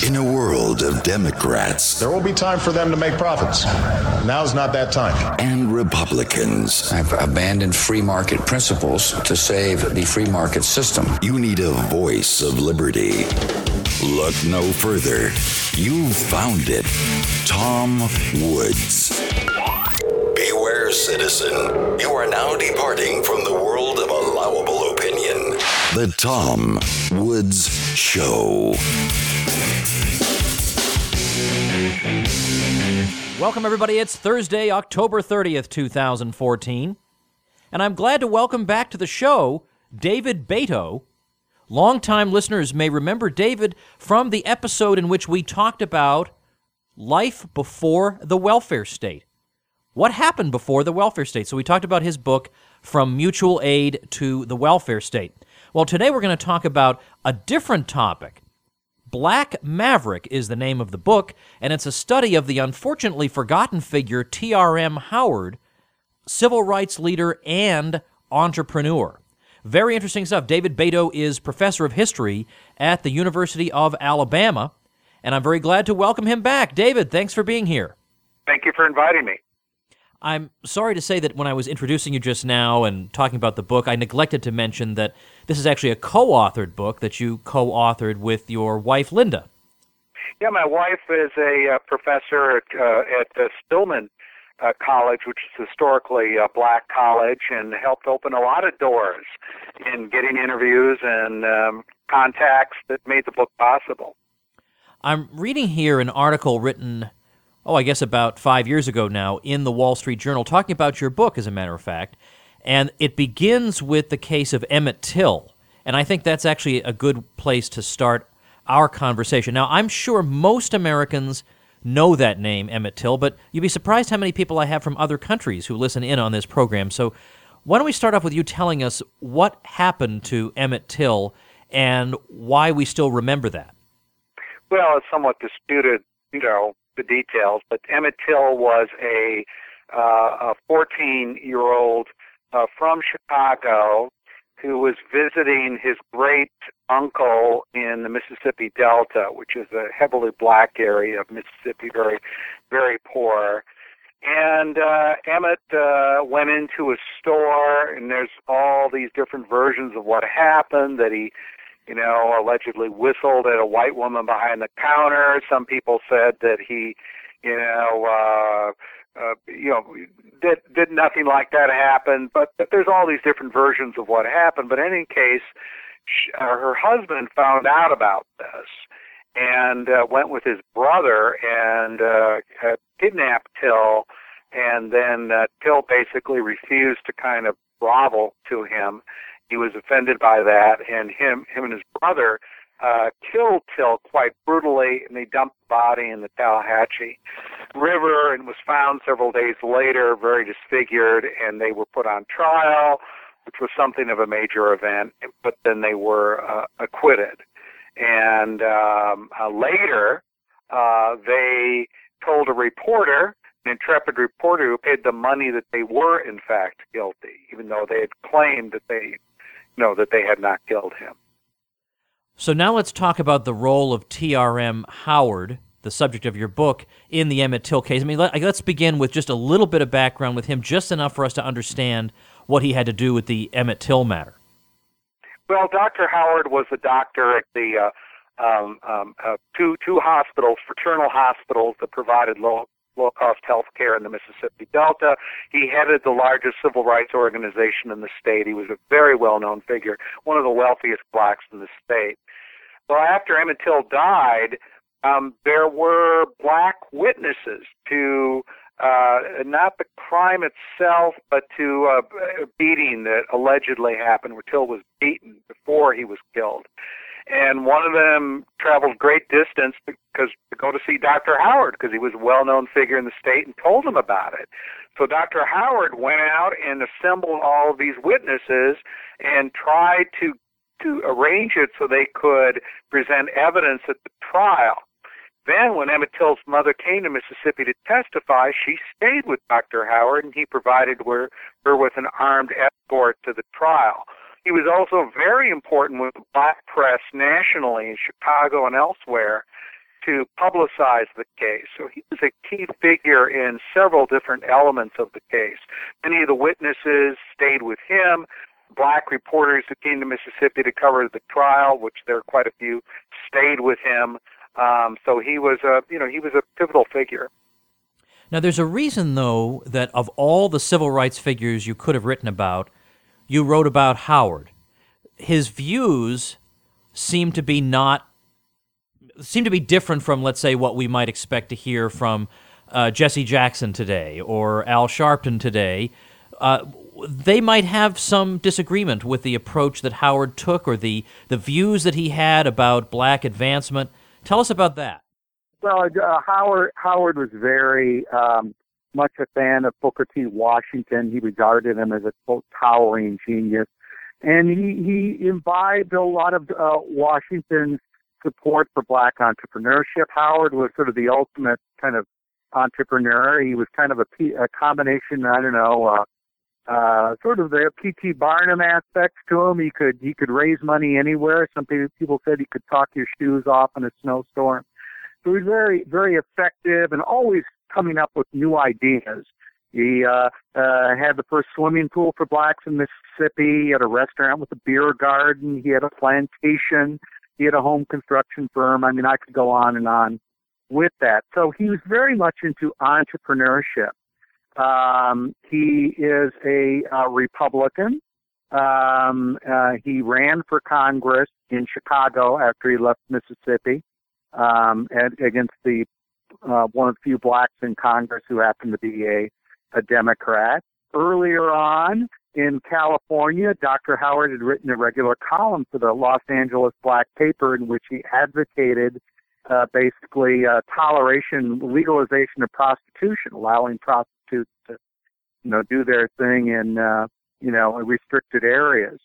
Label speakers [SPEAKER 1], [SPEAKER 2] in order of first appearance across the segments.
[SPEAKER 1] In a world of Democrats,
[SPEAKER 2] there will be time for them to make profits. Now's not that time.
[SPEAKER 1] And Republicans.
[SPEAKER 3] I've abandoned free market principles to save the free market system.
[SPEAKER 1] You need a voice of liberty. Look no further. You've found it. Tom Woods. Beware, citizen. You are now departing from the world of allowable opinion. The Tom Woods Show.
[SPEAKER 4] Welcome, everybody. It's Thursday, October 30th, 2014. And I'm glad to welcome back to the show David Beito. Longtime listeners may remember David from the episode in which we talked about life before the welfare state. What happened before the welfare state? So we talked about his book, From Mutual Aid to the Welfare State. Well, today we're going to talk about a different topic. Black Maverick is the name of the book, and it's a study of the unfortunately forgotten figure T.R.M. Howard, civil rights leader and entrepreneur. Very interesting stuff. David Beito is professor of history at the University of Alabama, and I'm very glad to welcome him back. David, thanks for being here.
[SPEAKER 5] Thank you for inviting me.
[SPEAKER 4] I'm sorry to say that when I was introducing you just now and talking about the book, I neglected to mention that this is actually a co-authored book that you co-authored with your wife, Linda.
[SPEAKER 5] Yeah, my wife is a professor at Stillman College, which is historically a black college, and helped open a lot of doors in getting interviews and contacts that made the book possible.
[SPEAKER 4] I'm reading here an article written, I guess about 5 years ago now, in the Wall Street Journal, talking about your book, as a matter of fact, and it begins with the case of Emmett Till, and I think that's actually a good place to start our conversation. Now, I'm sure most Americans know that name, Emmett Till, but you'd be surprised how many people I have from other countries who listen in on this program. So why don't we start off with you telling us what happened to Emmett Till and why we still remember that?
[SPEAKER 5] Well, it's somewhat disputed, the details, but Emmett Till was a 14-year-old from Chicago who was visiting his great uncle in the Mississippi Delta, which is a heavily black area of Mississippi, very, very poor. And Emmett went into a store, and there's all these different versions of what happened, that he allegedly whistled at a white woman behind the counter. Some people said that he, did nothing like that happen. But there's all these different versions of what happened. But in any case, her husband found out about this and went with his brother and kidnapped Till. And then Till basically refused to kind of grovel to him. He was offended by that, and him and his brother killed Till quite brutally, and they dumped the body in the Tallahatchie River, and was found several days later, very disfigured, and they were put on trial, which was something of a major event, but then they were acquitted. And later, they told a reporter, an intrepid reporter, who paid the money, that they were, in fact, guilty, even though they had claimed that they had not killed him.
[SPEAKER 4] So now let's talk about the role of T.R.M. Howard, the subject of your book, in the Emmett Till case. I mean, let's begin with just a little bit of background with him, just enough for us to understand what he had to do with the Emmett Till matter.
[SPEAKER 5] Well, Dr. Howard was a doctor at the two hospitals, fraternal hospitals, that provided low-cost health care in the Mississippi Delta. He headed the largest civil rights organization in the state. He was a very well-known figure, one of the wealthiest blacks in the state. Well, after Emmett Till died, there were black witnesses to not the crime itself, but to a beating that allegedly happened, where Till was beaten before he was killed. And one of them traveled great distance to go to see Dr. Howard, because he was a well-known figure in the state, and told him about it. So Dr. Howard went out and assembled all of these witnesses and tried to arrange it so they could present evidence at the trial. Then when Emmett Till's mother came to Mississippi to testify, she stayed with Dr. Howard, and he provided her with an armed escort to the trial. He was also very important with the black press nationally in Chicago and elsewhere to publicize the case. So he was a key figure in several different elements of the case. Many of the witnesses stayed with him. Black reporters who came to Mississippi to cover the trial, which there are quite a few, stayed with him. So he was a pivotal figure.
[SPEAKER 4] Now, there's a reason, though, that of all the civil rights figures you could have written about, you wrote about Howard. His views seem to be different from, let's say, what we might expect to hear from Jesse Jackson today or Al Sharpton today. They might have some disagreement with the approach that Howard took or the views that he had about black advancement. Tell us about that.
[SPEAKER 6] Well, Howard was very much a fan of Booker T. Washington. He regarded him as a, quote, towering genius. And he imbibed a lot of Washington's support for black entrepreneurship. Howard was sort of the ultimate kind of entrepreneur. He was kind of a combination, sort of the P.T. Barnum aspects to him. He could raise money anywhere. Some people said he could talk your shoes off in a snowstorm. So he was very, very effective and always coming up with new ideas. He had the first swimming pool for blacks in Mississippi. He had a restaurant with a beer garden. He had a plantation. He had a home construction firm. I mean, I could go on with that. So he was very much into entrepreneurship. He is a Republican. He ran for Congress in Chicago after he left Mississippi. Against the one of the few blacks in Congress who happened to be a Democrat. Earlier on in California, Dr. Howard had written a regular column for the Los Angeles Black Paper in which he advocated basically legalization of prostitution, allowing prostitutes to, do their thing in, restricted areas.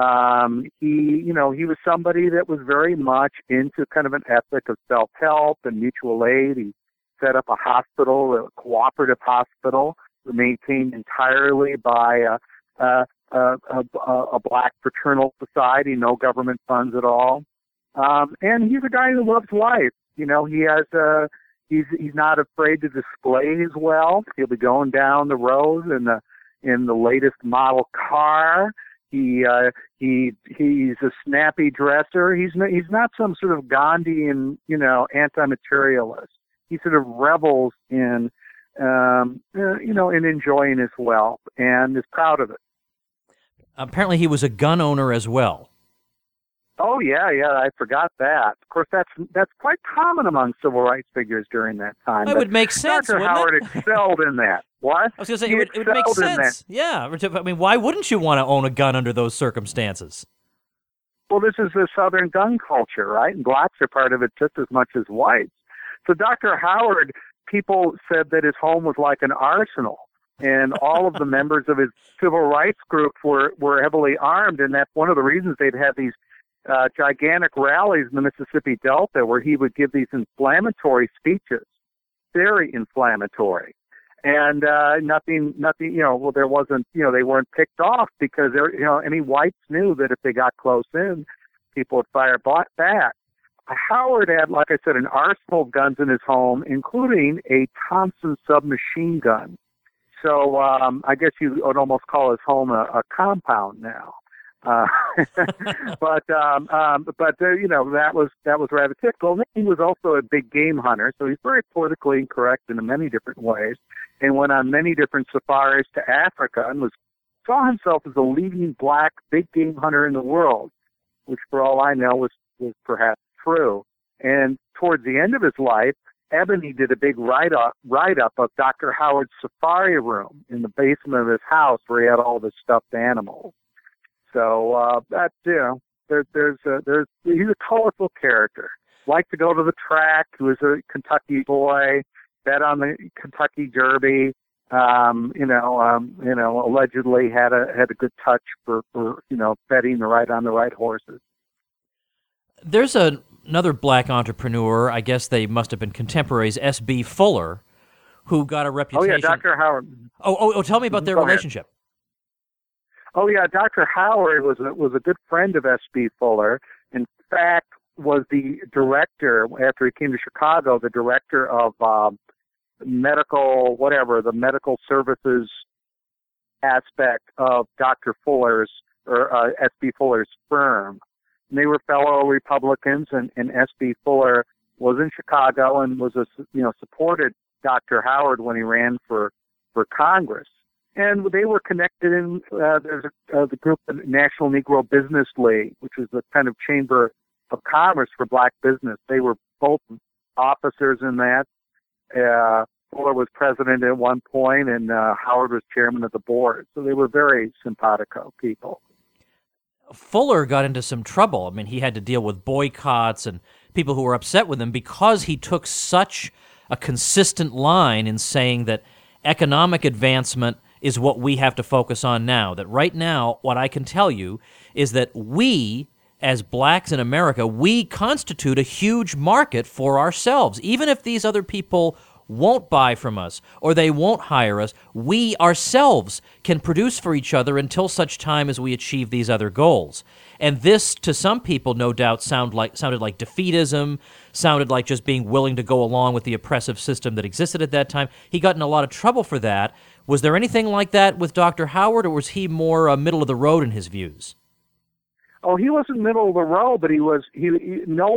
[SPEAKER 6] He was somebody that was very much into kind of an ethic of self-help and mutual aid. He set up a hospital, a cooperative hospital, maintained entirely by a black fraternal society, no government funds at all. And he's a guy who loves life. He has he's not afraid to display his wealth. He'll be going down the road in the latest model car. He's a snappy dresser. He's not some sort of Gandhian, anti-materialist. He sort of revels in, in enjoying his wealth and is proud of it.
[SPEAKER 4] Apparently, he was a gun owner as well.
[SPEAKER 6] Oh yeah, I forgot that. Of course, that's quite common among civil rights figures during that time.
[SPEAKER 4] It would make sense.
[SPEAKER 6] Dr. Howard excelled in that. What?
[SPEAKER 4] I was going to say it would make sense. Yeah, I mean, why wouldn't you want to own a gun under those circumstances?
[SPEAKER 6] Well, this is the Southern gun culture, right? And blacks are part of it just as much as whites. So Dr. Howard, people said that his home was like an arsenal, and all of the members of his civil rights group were heavily armed, and that's one of the reasons they'd have these gigantic rallies in the Mississippi Delta where he would give these inflammatory speeches, very inflammatory. And nothing, there wasn't, they weren't picked off because, any whites knew that if they got close in, people would fire back. Howard had, like I said, an arsenal of guns in his home, including a Thompson submachine gun. So I guess you would almost call his home a compound now. But that was rather typical. He was also a big game hunter, so he's very politically incorrect in many different ways, and went on many different safaris to Africa and saw himself as the leading black big game hunter in the world, which, for all I know, was perhaps true. And towards the end of his life, Ebony did a big write-up of Dr. Howard's safari room in the basement of his house where he had all the stuffed animals. So he's a colorful character. Liked to go to the track. He was a Kentucky boy. Bet on the Kentucky Derby. Allegedly had a good touch for betting on the right horses.
[SPEAKER 4] There's another black entrepreneur. I guess they must have been contemporaries. S.B. Fuller, who got a reputation.
[SPEAKER 6] Oh yeah, Dr. Howard.
[SPEAKER 4] Oh, tell me about their relationship.
[SPEAKER 6] Oh yeah, Dr. Howard was a good friend of S.B. Fuller. In fact, was the director, after he came to Chicago, the director of the medical services aspect of Dr. Fuller's, or S.B. Fuller's firm. And they were fellow Republicans, and S.B. Fuller was in Chicago and was supported Dr. Howard when he ran for Congress. And they were connected in the group, the National Negro Business League, which was the kind of chamber of commerce for black business. They were both officers in that. Fuller was president at one point, and Howard was chairman of the board. So they were very simpatico people.
[SPEAKER 4] Fuller got into some trouble. I mean, he had to deal with boycotts and people who were upset with him because he took such a consistent line in saying that economic advancement is what we have to focus on now. That right now, what I can tell you is that we, as blacks in America, we constitute a huge market for ourselves. Even if these other people won't buy from us or they won't hire us, we ourselves can produce for each other until such time as we achieve these other goals. And this, to some people, no doubt sounded like defeatism, sounded like just being willing to go along with the oppressive system that existed at that time. He got in a lot of trouble for that. Was there anything like that with Dr. Howard, or was he more middle of the road in his views?
[SPEAKER 6] Oh, he wasn't middle of the road, but no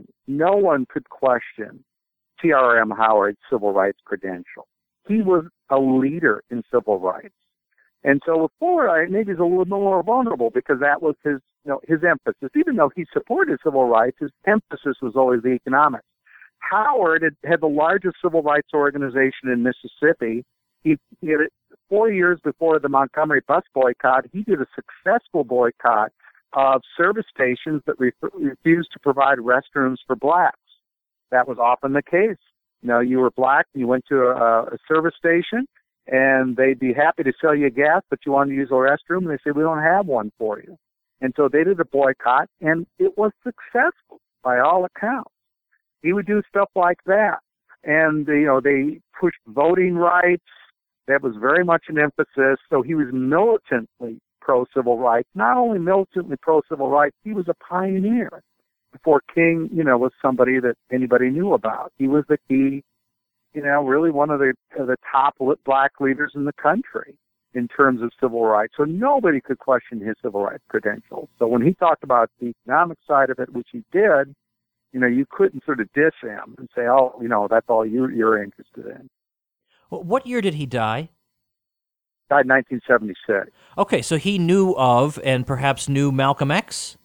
[SPEAKER 6] one could question T.R.M. Howard's civil rights credential. He was a leader in civil rights. And so with Fuller, maybe he's a little more vulnerable because that was his emphasis. Even though he supported civil rights, his emphasis was always the economics. Howard had the largest civil rights organization in Mississippi. He had it 4 years before the Montgomery bus boycott. He did a successful boycott of service stations that refused to provide restrooms for blacks. That was often the case. You were black, you went to a service station, and they'd be happy to sell you gas, but you wanted to use a restroom, and they said, we don't have one for you. And so they did a boycott, and it was successful by all accounts. He would do stuff like that. And, they pushed voting rights. That was very much an emphasis. So he was militantly pro-civil rights. Not only militantly pro-civil rights, he was a pioneer. Before King, was somebody that anybody knew about. He was the key, really one of the top black leaders in the country in terms of civil rights. So nobody could question his civil rights credentials. So when he talked about the economic side of it, which he did, you couldn't sort of diss him and say, oh, that's all you're interested in.
[SPEAKER 4] What year did he die?
[SPEAKER 6] Died in 1976.
[SPEAKER 4] Okay, so he knew of and perhaps knew Malcolm X?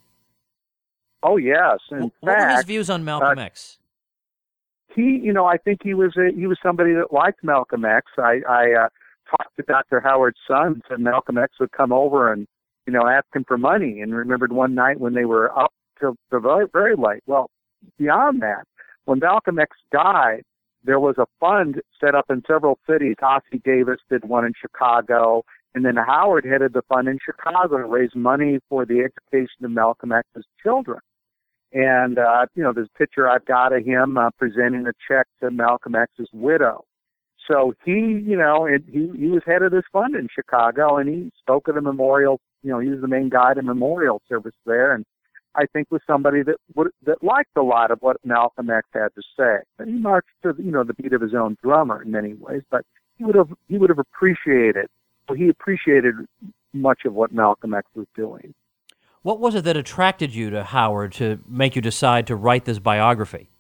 [SPEAKER 6] Oh, yes.
[SPEAKER 4] What were his views on Malcolm X?
[SPEAKER 6] I think he was somebody that liked Malcolm X. I talked to Dr. Howard's son, and Malcolm X would come over and, ask him for money, and remembered one night when they were up till very, very late. Well, beyond that, when Malcolm X died, there was a fund set up in several cities. Ossie Davis did one in Chicago, and then Howard headed the fund in Chicago to raise money for the education of Malcolm X's children. And, this picture I've got of him presenting a check to Malcolm X's widow. So he was head of this fund in Chicago, and he spoke at a memorial. He was the main guy at a memorial service there, and I think was somebody that liked a lot of what Malcolm X had to say. And he marched to the beat of his own drummer in many ways, but he would have appreciated. Well, he appreciated much of what Malcolm X was doing.
[SPEAKER 4] What was it that attracted you to Howard to make you decide to write this biography?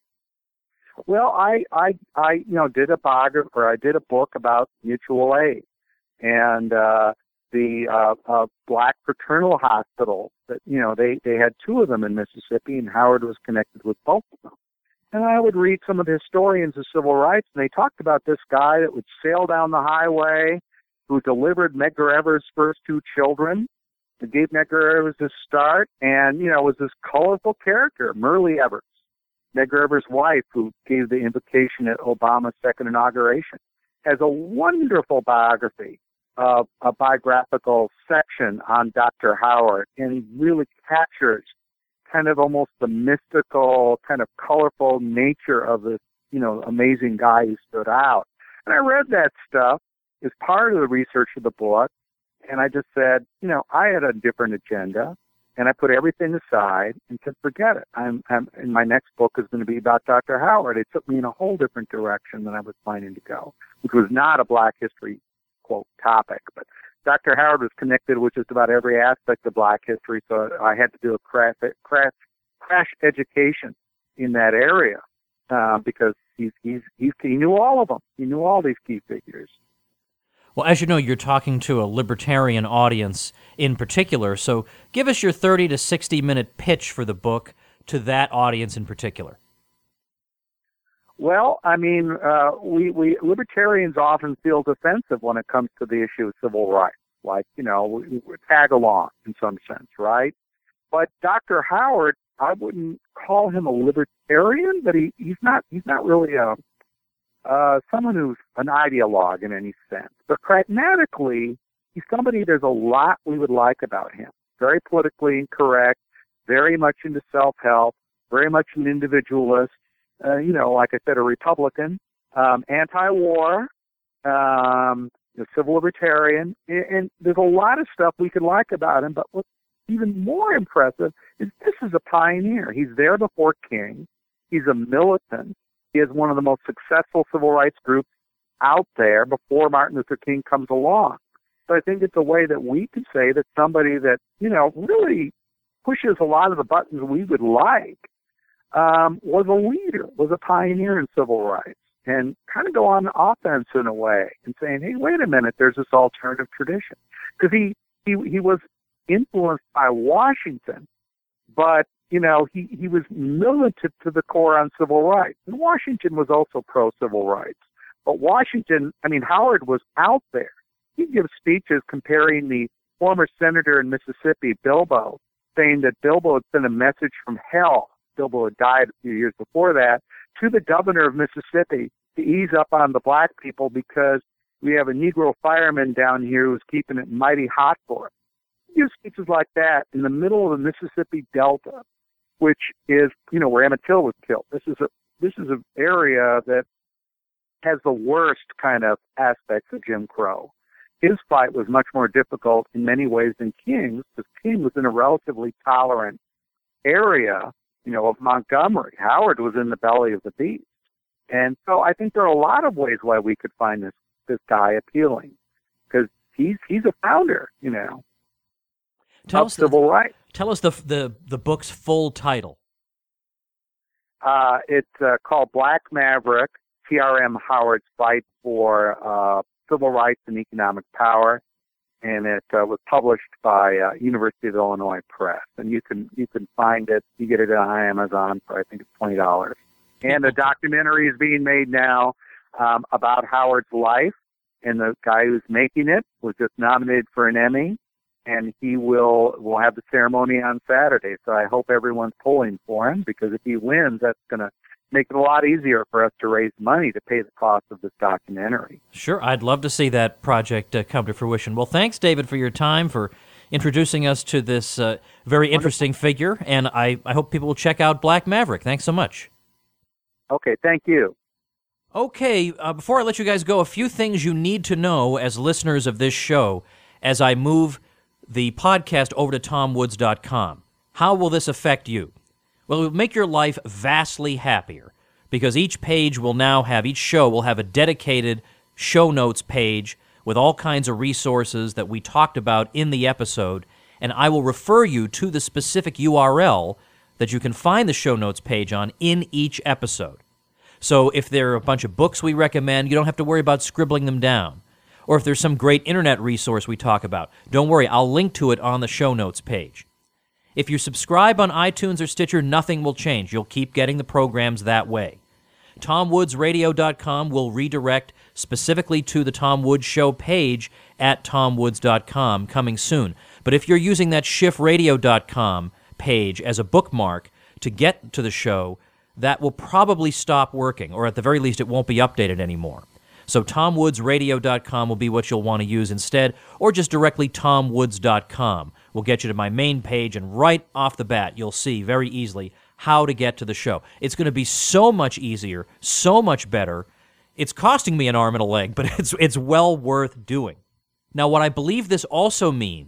[SPEAKER 6] Well, I did a biography, or I did a book about mutual aid and the black fraternal hospitals that, they had two of them in Mississippi, and Howard was connected with both of them. And I would read some of the historians of civil rights, and they talked about this guy that would sail down the highway, who delivered Medgar Evers' first two children, that gave Medgar Evers his start, and, was this colorful character, Myrlie Evers, Medgar Evers' wife, who gave the invocation at Obama's second inauguration, has a wonderful biography, a biographical section on Dr. Howard, and he really captures kind of almost the mystical, kind of colorful nature of this, amazing guy who stood out. And I read that stuff as part of the research of the book, and I just said, I had a different agenda, And I put everything aside and said, forget it. And my next book is going to be about Dr. Howard. It took me in a whole different direction than I was planning to go, which was not a Black history, quote, topic. But Dr. Howard was connected with just about every aspect of Black history, so I had to do a crash education in that area because he knew all of them. He knew all these key figures.
[SPEAKER 4] Well, as you know, you're talking to a libertarian audience in particular, so give us your 30 to 60-minute pitch for the book to that audience in particular.
[SPEAKER 6] Well, I mean, we libertarians often feel defensive when it comes to the issue of civil rights. Like, you know, we tag along in some sense, right? But Dr. Howard, I wouldn't call him a libertarian, but he's not really someone who's an ideologue in any sense. But pragmatically, he's somebody, there's a lot we would like about him. Very politically incorrect, very much into self-help, very much an individualist, you know, like I said, a Republican, anti-war, a civil libertarian, and there's a lot of stuff we could like about him, but what's even more impressive is this is a pioneer. He's there before King. He's a militant. He is one of the most successful civil rights groups out there before Martin Luther King comes along. So I think it's a way that we can say that somebody that, you know, really pushes a lot of the buttons we would like was a leader, was a pioneer in civil rights, and kind of go on offense in a way and saying, hey, wait a minute, there's this alternative tradition. Because he was influenced by Washington, but, you know, he was militant to the core on civil rights. And Washington was also pro-civil rights. But Washington, I mean, Howard was out there. He'd give speeches comparing the former senator in Mississippi, Bilbo, saying that Bilbo had sent a message from hell. Bilbo had died a few years before that, to the governor of Mississippi to ease up on the black people because we have a Negro fireman down here who's keeping it mighty hot for us. He gives speeches like that in the middle of the Mississippi Delta, which is, you know, where Emmett Till was killed. This is an area that has the worst kind of aspects of Jim Crow. His fight was much more difficult in many ways than King's, because King was in a relatively tolerant area, you know, of Montgomery. Howard was in the belly of the beast. And so I think there are a lot of ways why we could find this guy appealing, because he's a founder, you know, of civil rights.
[SPEAKER 4] Tell us the book's full title.
[SPEAKER 6] It's called Black Maverick, T.R.M. Howard's Fight for Civil Rights and Economic Power, and it was published by University of Illinois Press. And you can find it. You get it on Amazon for, I think it's $20. And a documentary is being made now about Howard's life, and the guy who's making it was just nominated for an Emmy, and we'll have the ceremony on Saturday. So I hope everyone's pulling for him, because if he wins, that's going to make it a lot easier for us to raise money to pay the cost of this documentary.
[SPEAKER 4] Sure, I'd love to see that project come to fruition. Well, thanks, David, for your time, for introducing us to this very interesting figure, and I hope people will check out Black Maverick. Thanks so much.
[SPEAKER 6] Okay, thank you.
[SPEAKER 4] Okay, before I let you guys go, a few things you need to know as listeners of this show as I move the podcast over to TomWoods.com. How will this affect you? Well, it will make your life vastly happier, because each show will have a dedicated show notes page with all kinds of resources that we talked about in the episode, and I will refer you to the specific URL that you can find the show notes page on in each episode. So if there are a bunch of books we recommend, you don't have to worry about scribbling them down. Or if there's some great internet resource we talk about, don't worry, I'll link to it on the show notes page. If you subscribe on iTunes or Stitcher, nothing will change. You'll keep getting the programs that way. TomWoodsRadio.com will redirect specifically to the Tom Woods Show page at TomWoods.com coming soon. But if you're using that SchiffRadio.com page as a bookmark to get to the show, that will probably stop working, or at the very least it won't be updated anymore. So TomWoodsRadio.com will be what you'll want to use instead, or just directly TomWoods.com will get you to my main page, and right off the bat you'll see very easily how to get to the show. It's going to be so much easier, so much better. It's costing me an arm and a leg, but it's well worth doing. Now, what I believe this also means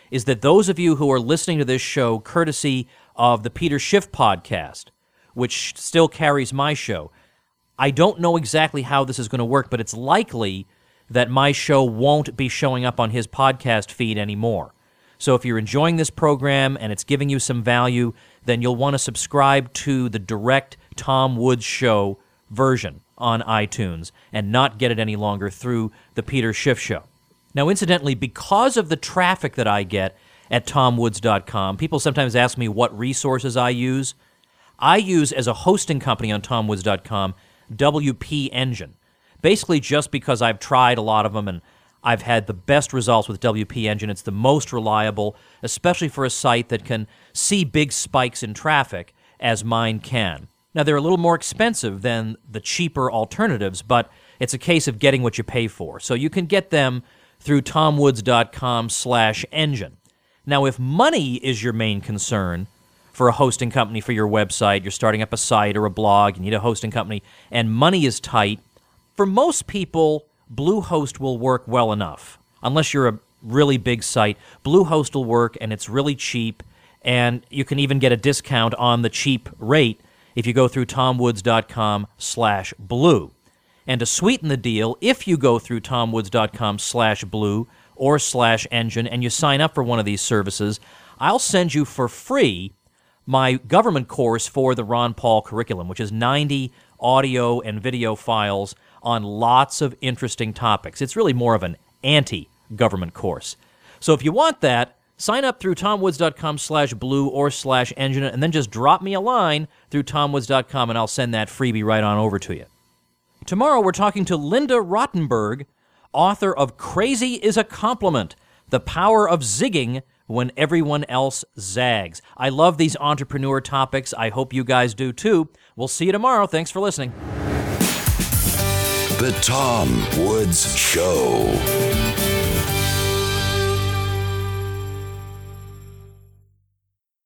[SPEAKER 4] is that those of you who are listening to this show courtesy of the Peter Schiff podcast, which still carries my show, I don't know exactly how this is going to work, but it's likely that my show won't be showing up on his podcast feed anymore. So if you're enjoying this program and it's giving you some value, then you'll want to subscribe to the direct Tom Woods Show version on iTunes and not get it any longer through the Peter Schiff Show. Now, incidentally, because of the traffic that I get at TomWoods.com, people sometimes ask me what resources I use. I use, as a hosting company on TomWoods.com, WP Engine. Basically just because I've tried a lot of them and I've had the best results with WP Engine. It's the most reliable, especially for a site that can see big spikes in traffic, as mine can. Now, they're a little more expensive than the cheaper alternatives, but it's a case of getting what you pay for. So you can get them through TomWoods.com/engine. Now, if money is your main concern for a hosting company for your website, you're starting up a site or a blog, you need a hosting company, and money is tight, for most people, Bluehost will work well enough. Unless you're a really big site, Bluehost will work, and it's really cheap, and you can even get a discount on the cheap rate if you go through TomWoods.com/blue. And to sweeten the deal, if you go through TomWoods.com/blue or /engine and you sign up for one of these services, I'll send you for free my government course for the Ron Paul curriculum, which is 90 audio and video files on lots of interesting topics. It's really more of an anti-government course. So if you want that, sign up through TomWoods.com/blue or /engine, and then just drop me a line through TomWoods.com, and I'll send that freebie right on over to you. Tomorrow we're talking to Linda Rottenberg, author of Crazy is a Compliment, The Power of Zigging When Everyone Else Zags. I love these entrepreneur topics. I hope you guys do too. We'll see you tomorrow. Thanks for listening.
[SPEAKER 1] The Tom Woods Show.